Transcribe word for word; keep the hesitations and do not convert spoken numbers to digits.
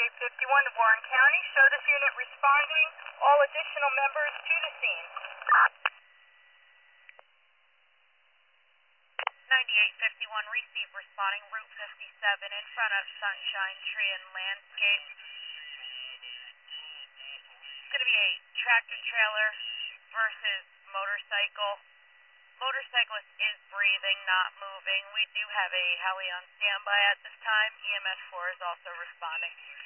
ninety-eight fifty-one to Warren County. Show this unit responding. All additional members to the scene. ninety-eight fifty-one, receive responding Route fifty-seven in front of Sunshine Tree and Landscape. It's going to be a tractor trailer versus motorcycle. Motorcyclist is breathing, not moving. We do have a heli on standby at this time. E M S four is also responding.